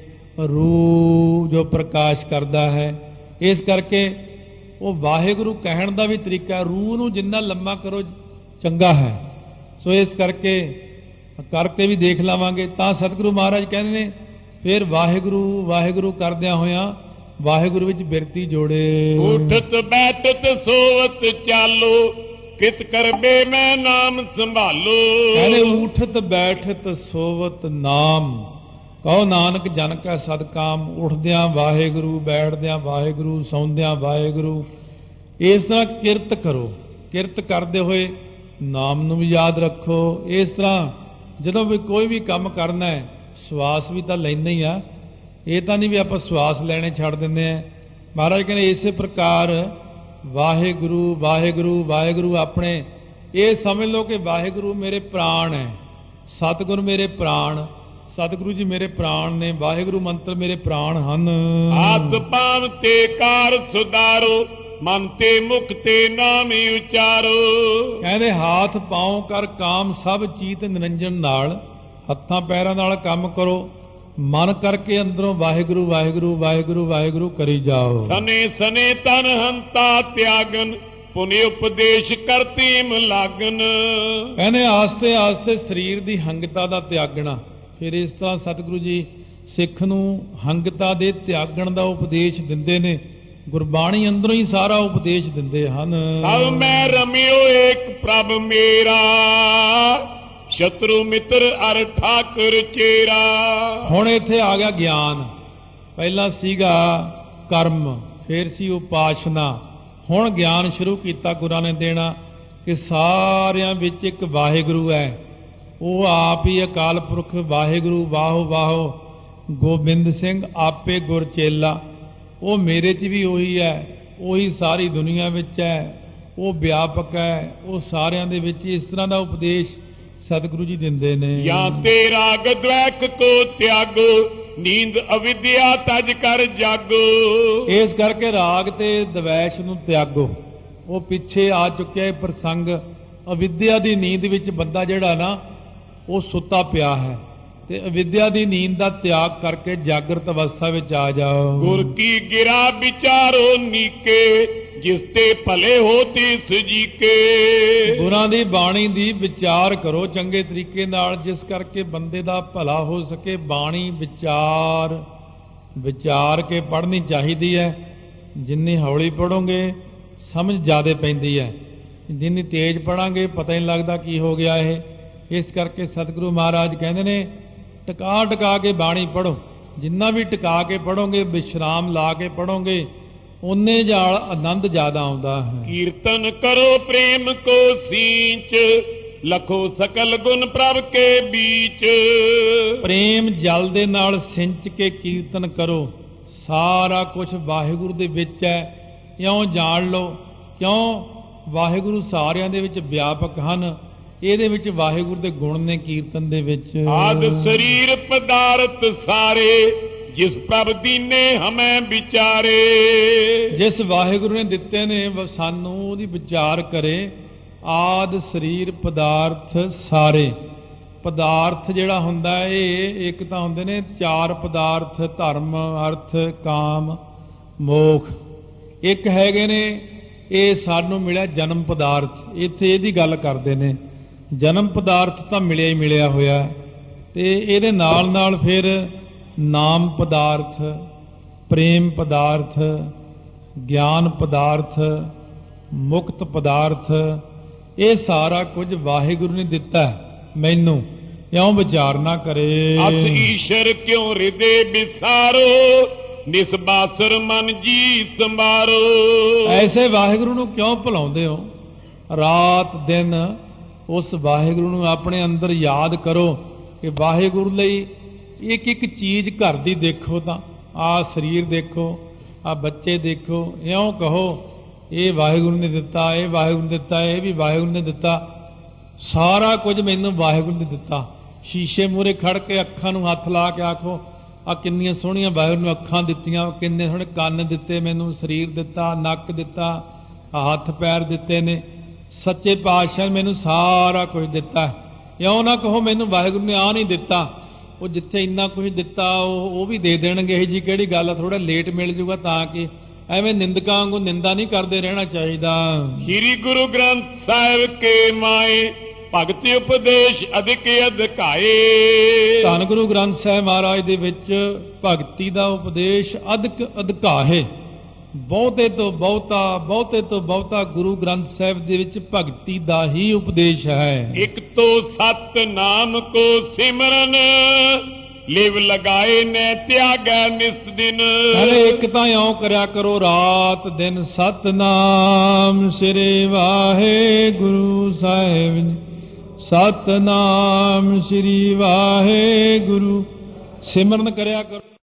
ਰੂ ਜੋ ਪ੍ਰਕਾਸ਼ ਕਰਦਾ ਹੈ। ਇਸ ਕਰਕੇ ਉਹ ਵਾਹਿਗੁਰੂ ਕਹਿਣ ਦਾ ਵੀ ਤਰੀਕਾ, ਰੂਹ ਨੂੰ ਜਿੰਨਾ ਲੰਮਾ ਕਰੋ ਚੰਗਾ ਹੈ। ਸੋ ਇਸ ਕਰਕੇ ਕਰਕੇ ਵੀ ਦੇਖ ਲਵਾਂਗੇ। ਤਾਂ ਸਤਿਗੁਰੂ ਮਹਾਰਾਜ ਕਹਿੰਦੇ ਨੇ ਫਿਰ ਵਾਹਿਗੁਰੂ ਵਾਹਿਗੁਰੂ ਕਰਦਿਆਂ ਹੋਇਆਂ ਵਾਹਿਗੁਰੂ ਵਿੱਚ ਬਿਰਤੀ ਜੋੜੇ। ਉਠਤ ਬੈਠਤ ਸੋਵਤ ਚਾਲੋ ਕਿਤ ਕਰਬੇ ਮੈਂ ਨਾਮ ਸੰਭਾਲੋ। ਕਹਿੰਦੇ ਉਠਤ ਬੈਠਤ ਸੋਵਤ ਨਾਮ ਕਹੋ ਨਾਨਕ ਜਨ ਕੈ ਸਦਕਾਮ। ਉੱਠਦਿਆਂ ਵਾਹਿਗੁਰੂ, ਬੈਠਦਿਆਂ ਵਾਹਿਗੁਰੂ, ਸੌਂਦਿਆਂ ਵਾਹਿਗੁਰੂ। ਇਸ ਤਰ੍ਹਾਂ ਕਿਰਤ ਕਰੋ। ਕਿਰਤ ਕਰਦੇ ਹੋਏ ਨਾਮ ਨੂੰ ਵੀ ਯਾਦ ਰੱਖੋ। ਇਸ ਤਰ੍ਹਾਂ ਜਦੋਂ ਵੀ ਕੋਈ ਵੀ ਕੰਮ ਕਰਨਾ ਹੈ, ਸਵਾਸ ਵੀ ਤਾਂ ਲੈਂਦੇ ਹੀ ਆ। ਇਹ ਤਾਂ ਨਹੀਂ ਵੀ ਆਪਾਂ ਸਵਾਸ ਲੈਣੇ ਛੱਡ ਦਿੰਦੇ ਆ। ਮਹਾਰਾਜ ਕਹਿੰਦੇ ਇਸੇ ਪ੍ਰਕਾਰ ਵਾਹਿਗੁਰੂ ਵਾਹਿਗੁਰੂ ਵਾਹਿਗੁਰੂ ਆਪਣੇ ਇਹ ਸਮਝ ਲਓ ਕਿ ਵਾਹਿਗੁਰੂ ਮੇਰੇ ਪ੍ਰਾਣ ਹੈ, ਸਤਿਗੁਰ ਮੇਰੇ ਪ੍ਰਾਣ, ਸਤਿਗੁਰੂ ਜੀ ਮੇਰੇ ਪ੍ਰਾਣ ਨੇ, ਵਾਹਿਗੁਰੂ ਮੰਤਰ ਮੇਰੇ ਪ੍ਰਾਣ ਹਨ। ਹੱਥ ਪਾਵ ਤੇ ਕਾਰ ਸੁਧਾਰੋ ਮਨ ਤੇ ਮੁਖ ਤੇ ਨਾਮ ਉਚਾਰੋ। ਕਹਿੰਦੇ ਹਾਥ ਪਾਉ ਕਰ ਕਾਮ ਸਭ ਚੀਤ ਨਿਰੰਜਨ ਨਾਲ। ਹੱਥਾਂ ਪੈਰਾਂ ਨਾਲ ਕੰਮ ਕਰੋ, ਮਨ ਕਰਕੇ ਅੰਦਰੋਂ ਵਾਹਿਗੁਰੂ ਵਾਹਿਗੁਰੂ ਵਾਹਿਗੁਰੂ ਵਾਹਿਗੁਰੂ ਕਰੀ ਜਾਓ। ਸਨੇ ਸਨੇ ਤਨ ਹੰਤਾ ਤਿਆਗਨ ਪੁਨਿ ਉਪਦੇਸ਼ ਕਰਤੀਮ ਲਾਗਨ। ਕਹਿੰਦੇ ਆਸਤੇ ਆਸਤੇ ਸਰੀਰ ਦੀ ਹੰਗਤਾ ਦਾ ਤਿਆਗਣਾ। ਫਿਰ ਇਸ ਤਰ੍ਹਾਂ ਸਤਿਗੁਰੂ ਜੀ ਸਿੱਖ ਨੂੰ ਹੰਗਤਾ ਦੇ ਤਿਆਗਣ ਦਾ ਉਪਦੇਸ਼ ਦਿੰਦੇ ਨੇ। ਗੁਰਬਾਣੀ ਅੰਦਰੋਂ ਹੀ ਸਾਰਾ ਉਪਦੇਸ਼ ਦਿੰਦੇ ਹਨ। ਸਭ ਮੈਂ ਰਮਿਓ ਏਕ ਪ੍ਰਭ ਮੇਰਾ ਸ਼ਤਰੂ ਮਿੱਤਰ ਅਰ ਠਾਕੁਰ ਚੇਰਾ। ਹੁਣ ਇੱਥੇ ਆ ਗਿਆ ਗਿਆਨ। ਪਹਿਲਾਂ ਸੀਗਾ ਕਰਮ, ਫਿਰ ਸੀ ਉਪਾਸ਼ਨਾ, ਹੁਣ ਗਿਆਨ ਸ਼ੁਰੂ ਕੀਤਾ ਗੁਰਾਂ ਨੇ ਦੇਣਾ ਕਿ ਸਾਰਿਆਂ ਵਿੱਚ ਇੱਕ ਵਾਹਿਗੁਰੂ ਹੈ। ਉਹ ਆਪ ਹੀ ਅਕਾਲ ਪੁਰਖ ਵਾਹਿਗੁਰੂ। ਵਾਹੋ ਵਾਹੋ ਗੋਬਿੰਦ ਸਿੰਘ ਆਪੇ ਗੁਰ ਚੇਲਾ। ਉਹ ਮੇਰੇ 'ਚ ਵੀ ਉਹੀ ਹੈ, ਉਹੀ ਸਾਰੀ ਦੁਨੀਆ ਵਿੱਚ ਹੈ, ਉਹ ਵਿਆਪਕ ਹੈ, ਉਹ ਸਾਰਿਆਂ ਦੇ ਵਿੱਚ। ਇਸ ਤਰ੍ਹਾਂ ਦਾ ਉਪਦੇਸ਼ ਸਤਿਗੁਰੂ ਜੀ ਦਿੰਦੇ ਨੇ। ਜਾਂ ਤੇ ਰਾਗ ਦ્વੈਕ ਕੋ ਤਿਆਗੋ ਨੀਂਦ ਅਵਿਦਿਆ ਤਜ ਕਰ ਜਾਗੋ। ਇਸ ਕਰਕੇ ਰਾਗ ਤੇ ਦਵੈਸ਼ ਨੂੰ ਤਿਆਗੋ। ਉਹ ਪਿੱਛੇ ਆ ਚੁੱਕਿਆ ਪ੍ਰਸੰਗ। ਅਵਿਦਿਆ ਦੀ ਨੀਂਦ ਵਿੱਚ ਬੰਦਾ ਜਿਹੜਾ ਨਾ ਉਹ ਸੁੱਤਾ ਪਿਆ ਹੈ, ਤੇ ਅਵਿਦਿਆ ਦੀ ਨੀਂਦ ਦਾ ਤਿਆਗ ਕਰਕੇ ਜਾਗਰਤ ਅਵਸਥਾ ਵਿੱਚ ਆ ਜਾਓ। ਗੁਰ ਕੀ ਗਿਰਾ ਵਿਚਾਰੋ ਨੀਕੇ ਜਿਸ ਤੇ ਭਲੇ ਹੋ ਤਿਸ ਜੀ ਕੇ। ਗੁਰਾਂ ਦੀ ਬਾਣੀ ਦੀ ਵਿਚਾਰ ਕਰੋ ਚੰਗੇ ਤਰੀਕੇ ਨਾਲ, ਜਿਸ ਕਰਕੇ ਬੰਦੇ ਦਾ ਭਲਾ ਹੋ ਸਕੇ। ਬਾਣੀ ਵਿਚਾਰ ਵਿਚਾਰ ਕੇ ਪੜ੍ਹਨੀ ਚਾਹੀਦੀ ਹੈ। ਜਿੰਨੀ ਹੌਲੀ ਪੜ੍ਹੋਗੇ ਸਮਝ ਜ਼ਿਆਦਾ ਪੈਂਦੀ ਹੈ, ਜਿੰਨੀ ਤੇਜ਼ ਪੜ੍ਹਾਂਗੇ ਪਤਾ ਹੀ ਨਹੀਂ ਲੱਗਦਾ ਕੀ ਹੋ ਗਿਆ ਇਹ। ਇਸ ਕਰਕੇ ਸਤਿਗੁਰੂ ਮਹਾਰਾਜ ਕਹਿੰਦੇ ਨੇ ਟਿਕਾ ਟਿਕਾ ਕੇ ਬਾਣੀ ਪੜ੍ਹੋ। ਜਿੰਨਾ ਵੀ ਟਿਕਾ ਕੇ ਪੜ੍ਹੋਗੇ, ਵਿਸ਼ਰਾਮ ਲਾ ਕੇ ਪੜ੍ਹੋਗੇ, ਉਨੇ ਜਾਲ ਆਨੰਦ ਜ਼ਿਆਦਾ ਆਉਂਦਾ ਹੈ। ਕੀਰਤਨ ਕਰੋ ਪ੍ਰੇਮ ਕੋ ਸੀਂਚ ਲਖੋ ਸਕਲ ਗੁਣ ਪ੍ਰਭ ਕੇ ਬੀਚ। ਪ੍ਰੇਮ ਜਲ ਦੇ ਨਾਲ ਸਿੰਚ ਕੇ ਕੀਰਤਨ ਕਰੋ। ਸਾਰਾ ਕੁਝ ਵਾਹਿਗੁਰੂ ਦੇ ਵਿੱਚ ਹੈ, ਇਉਂ ਜਾਣ ਲਓ। ਕਿਉਂ? ਵਾਹਿਗੁਰੂ ਸਾਰਿਆਂ ਦੇ ਵਿੱਚ ਵਿਆਪਕ ਹਨ। ਇਹਦੇ ਵਿੱਚ ਵਾਹਿਗੁਰੂ ਦੇ ਗੁਣ ਨੇ ਕੀਰਤਨ ਦੇ ਵਿੱਚ। ਆਦ ਸਰੀਰ ਪਦਾਰਥ ਸਾਰੇ ਜਿਸ ਪ੍ਰਭ ਦੀਨੇ ਹਮੈਂ ਵਿਚਾਰੇ। ਜਿਸ ਵਾਹਿਗੁਰੂ ਨੇ ਦਿੱਤੇ ਨੇ ਸਾਨੂੰ ਉਹਦੀ ਵਿਚਾਰ ਕਰੇ। ਆਦ ਸਰੀਰ ਪਦਾਰਥ ਸਾਰੇ। ਪਦਾਰਥ ਜਿਹੜਾ ਹੁੰਦਾ ਇਹ ਇੱਕ ਤਾਂ ਹੁੰਦੇ ਨੇ ਚਾਰ ਪਦਾਰਥ, ਧਰਮ, ਅਰਥ, ਕਾਮ, ਮੋਖ। ਇੱਕ ਹੈਗੇ ਨੇ ਇਹ ਸਾਨੂੰ ਮਿਲਿਆ ਜਨਮ ਪਦਾਰਥ। ਇੱਥੇ ਇਹਦੀ ਗੱਲ ਕਰਦੇ ਨੇ। ਜਨਮ ਪਦਾਰਥ ਤਾਂ ਮਿਲਿਆ ਹੀ ਮਿਲਿਆ ਹੋਇਆ, ਤੇ ਇਹਦੇ ਨਾਲ ਨਾਲ ਫਿਰ ਨਾਮ ਪਦਾਰਥ, ਪ੍ਰੇਮ ਪਦਾਰਥ, ਗਿਆਨ ਪਦਾਰਥ, ਮੁਕਤ ਪਦਾਰਥ। ਇਹ ਸਾਰਾ ਕੁਝ ਵਾਹਿਗੁਰੂ ਨੇ ਦਿੱਤਾ ਮੈਨੂੰ। ਇਉਂ ਵਿਚਾਰ ਨਾ ਕਰੇ। ਅਸ ਈਸ਼ਰ ਕਿਉਂ ਹਿਰਦੇ ਵਿਸਾਰੋ ਨਿਸਬਾਸਰ ਮਨ ਜੀ ਸੰਭਾਰੋ। ਐਸੇ ਵਾਹਿਗੁਰੂ ਨੂੰ ਕਿਉਂ ਭੁਲਾਉਂਦੇ ਹੋ? ਰਾਤ ਦਿਨ ਉਸ ਵਾਹਿਗੁਰੂ ਨੂੰ ਆਪਣੇ ਅੰਦਰ ਯਾਦ ਕਰੋ ਕਿ ਵਾਹਿਗੁਰੂ ਲਈ ਇੱਕ ਇੱਕ ਚੀਜ਼ ਘਰ ਦੀ ਦੇਖੋ। ਤਾਂ ਆਹ ਸਰੀਰ ਦੇਖੋ, ਆਹ ਬੱਚੇ ਦੇਖੋ, ਇਉਂ ਕਹੋ ਇਹ ਵਾਹਿਗੁਰੂ ਨੇ ਦਿੱਤਾ, ਇਹ ਵਾਹਿਗੁਰੂ ਨੇ ਦਿੱਤਾ, ਇਹ ਵੀ ਵਾਹਿਗੁਰੂ ਨੇ ਦਿੱਤਾ। ਸਾਰਾ ਕੁਝ ਮੈਨੂੰ ਵਾਹਿਗੁਰੂ ਨੇ ਦਿੱਤਾ। ਸ਼ੀਸ਼ੇ ਮੂਹਰੇ ਖੜ ਕੇ ਅੱਖਾਂ ਨੂੰ ਹੱਥ ਲਾ ਕੇ ਆਖੋ ਆ ਕਿੰਨੀਆਂ ਸੋਹਣੀਆਂ ਵਾਹਿਗੁਰੂ ਨੂੰ ਅੱਖਾਂ ਦਿੱਤੀਆਂ, ਕਿੰਨੇ ਸੋਹਣੇ ਕੰਨ ਦਿੱਤੇ ਮੈਨੂੰ, ਸਰੀਰ ਦਿੱਤਾ, ਨੱਕ ਦਿੱਤਾ, ਹੱਥ ਪੈਰ ਦਿੱਤੇ ਨੇ। ਸੱਚੇ ਪਾਤਸ਼ਾਹ ਮੈਨੂੰ ਸਾਰਾ ਕੁਝ ਦਿੱਤਾ। ਇਉਂ ਨਾ ਕਹੋ ਮੈਨੂੰ ਵਾਹਿਗੁਰੂ ਨੇ ਆ ਨਹੀਂ ਦਿੱਤਾ। ਉਹ ਜਿੱਥੇ ਇੰਨਾ ਕੁਝ ਦਿੱਤਾ ਉਹ ਉਹ ਵੀ ਦੇ ਦੇਣਗੇ। ਇਹ ਜੀ ਕਿਹੜੀ ਗੱਲ ਆ, ਥੋੜਾ ਲੇਟ ਮਿਲ ਜੂਗਾ ਤਾਂ ਕਿ। ਐਵੇਂ ਨਿੰਦਕਾਂ ਵਾਂਗੂ ਨਿੰਦਾ ਨਹੀਂ ਕਰਦੇ ਰਹਿਣਾ ਚਾਹੀਦਾ। ਸ੍ਰੀ ਗੁਰੂ ਗ੍ਰੰਥ ਸਾਹਿਬ ਕੇ ਮਾਏ ਭਗਤੀ ਉਪਦੇਸ਼ ਅਧਿਕ ਅਧਿਕਾਏ। ਧੰਨ ਗੁਰੂ ਗ੍ਰੰਥ ਸਾਹਿਬ ਮਹਾਰਾਜ ਦੇ ਵਿੱਚ ਭਗਤੀ ਦਾ ਉਪਦੇਸ਼ ਅਧਿਕ ਅਧਿਕਾਏ। ਬਹੁਤੇ ਤੋਂ ਬਹੁਤਾ ਬਹੁਤੇ ਤੋਂ ਬਹੁਤਾ ਗੁਰੂ ਗ੍ਰੰਥ ਸਾਹਿਬ ਦੇ ਵਿੱਚ ਭਗਤੀ ਦਾ ਹੀ ਉਪਦੇਸ਼ ਹੈ। ਇੱਕ ਤੋਂ ਸਤ ਨਾਮ ਕੋ ਸਿਮਰਨ ਲਿਵ ਲਗਾਏ ਨੇ ਤਿਆਗੈ ਨਿਤ ਦਿਨ। ਅਰੇ ਇੱਕ ਤਾਂ ਇਉਂ ਕਰਿਆ ਕਰੋ ਰਾਤ ਦਿਨ ਸਤਨਾਮ ਸ੍ਰੀ ਵਾਹਿਗੁਰੂ ਸਾਹਿਬ, ਸਤਨਾਮ ਸ੍ਰੀ ਵਾਹਿਗੁਰੂ ਸਿਮਰਨ ਕਰਿਆ ਕਰੋ।